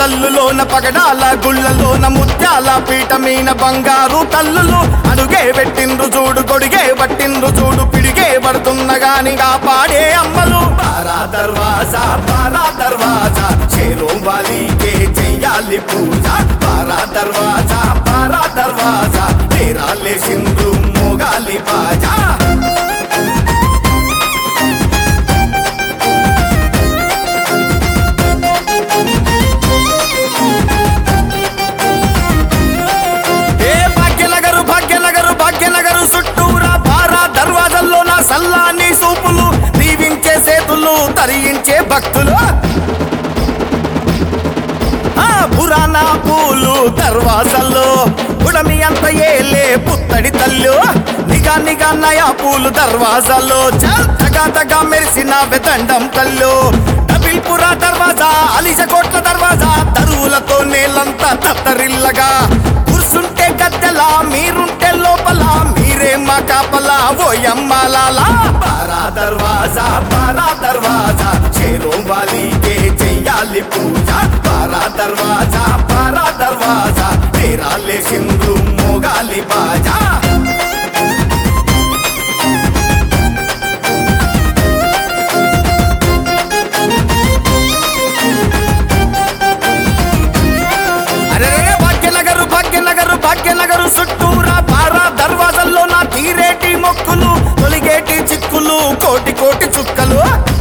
జల్లులోన పగడాల గుళ్ళలోన ముత్యాల పీఠమీన బంగారు తల్లులు అడుగే పెట్టిండ్రు చూడు గొడిగే పట్టిండ్రు చూడు పిడిగే పడుతున్న గాని కాపాడే అమ్మలు పారా దర్వాజా షేరో వాలీకే చెయ్యాలి పూజ పారా దర్వాజా తేరాలే సింధు మోగాలి బాజా భాగ్యనగరు చుట్టూరా పారా దర్వాజల్లో నా సల్లాని సూపులు దీవించే సేతులు తరించే భక్తులు పురాణ పూలు దర్వాజల్లో ఉడమి అంత ఏలే పుత్తడి తల్లు నిగా నయా పూలు దర్వాజల్లో తగా మెరిసిన వెదండం తల్లు డబిల్పురా దర్వాజా అలిజకోట్ల దర్వాజా తరువులతో నేలంతా తత్తరిల్లగా కూర్చుంటే గద్దెలా మీరుంటే లోపల మీరే మా కాపలా ఓయమ్మలాలా పారా దర్వాజా షేరో వాలీకే చెయ్యాలి పూజ పారా దర్వాజా తేరాలే సింధు మోగాలి బాజా భాగ్యనగరు చుట్టూరా పారా దర్వాజల్లో నా తీరేటి మొక్కులు తొలిగేటి చిక్కులు కోటి చుక్కలు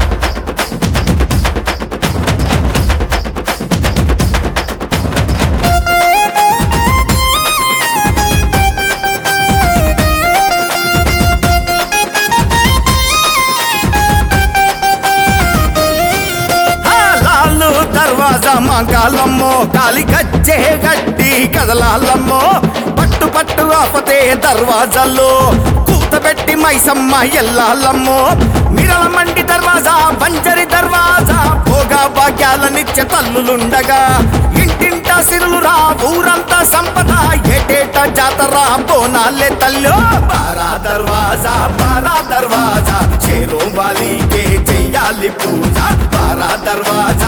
దర్వాజా మంగాలమ్మో కాలి గజ్జే గడ్డి కదలాలమ్మో పట్టు ఆపతే దర్వాజాల్లో కూతబెట్టి మైసమ్మ ఎల్లాలమ్మో మిరల మండి దర్వాజా బంజరి దర్వాజా భోగా భాగ్యాల నిత్య తల్లులుండగా ఇంటింట సిరులురా ఊరంతా సంపద ఏటేట జాతర బోనాలే తల్లు పారా దర్వాజా షేరో వాలీకే చెయ్యాలి పూజ పారా దర్వాజా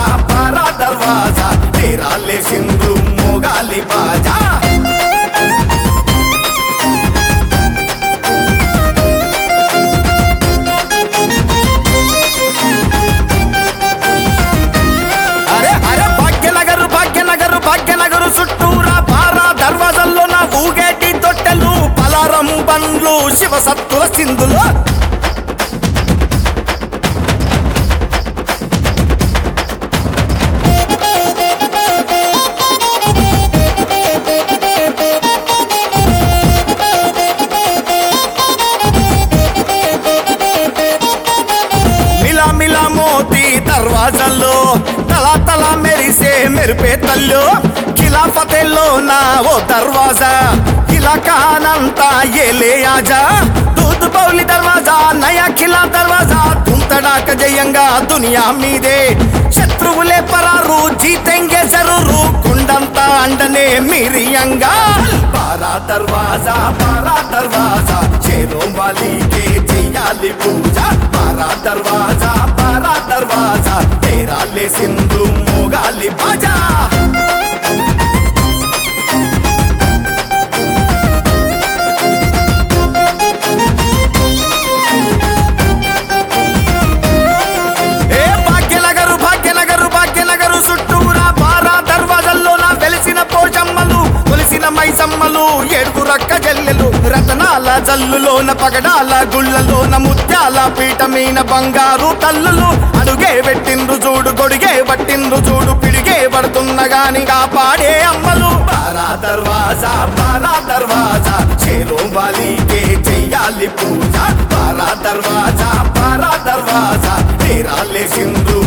తేరాలే సింధు మోగాలి బాజా భాగ్యనగరు చుట్టూరా పారా దర్వాజల్లో నా ఊగేటి తొట్టెలు పలారం బండ్లు శివసత్తుల సింధులు మిలా మోతి దర్వాజల్లో తలా మెరిసే మెరిపే తల్లు ఖిలాఫతేలో నా ఓ దర్వాజా ఇలాకానంతా ఏలే ఆజా దూద్ బౌలి దర్వాజా నయా ఖిలా దర్వాజా తుంతడాక జయంగా దునియా మీదే శత్రువులే పరారు జీతెంగే జరూరు కొండంతా అండనే మీరియంగా పారా దర్వాజా షేరో వాలీకే చెయ్యాలి పూజ పారా దర్వాజా తేరాలే సింధు మోగాలి బాజా భాగ్యనగరు చుట్టూరా పారా దర్వాజల్లో నా వెలిసిన పోచమ్మలు కొలిసిన మైసమ్మలు ఏడుగురక్క జల్లెలు రతనాల జల్లులోన పగడాల గుళ్ళలోన ముత్యాల పీఠమీన బంగారు తల్లులు అడుగే పెట్టిండ్రు చూడు గొడిగే పట్టిండ్రు చూడు పిడిగే పడుతున్న గాని కాపాడే అమ్మలు పారా దర్వాజా షేరో వాలీకే చెయ్యాలి పూజ పారా దర్వాజా తేరాలే సింధు